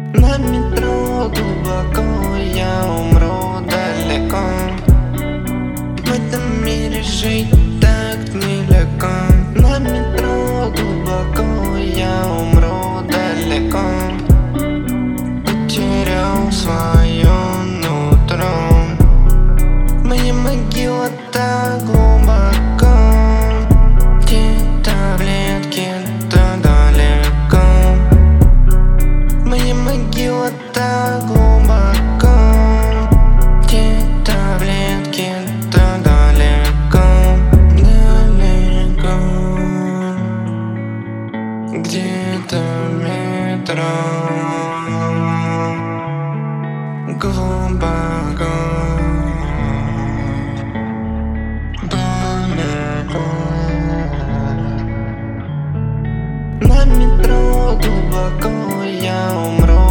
На метро глубоко, я умру далеко. В этом мире жить так нелегко. На метро глубоко, я умру далеко. Потерял свое нутро. Моя могила так глубоко. Те таблетки так далеко. Моя могила так глубоко. Те таблетки так далеко. Далеко. Где-то в метро. Глубоко. Далеко. На метро глубоко, я умру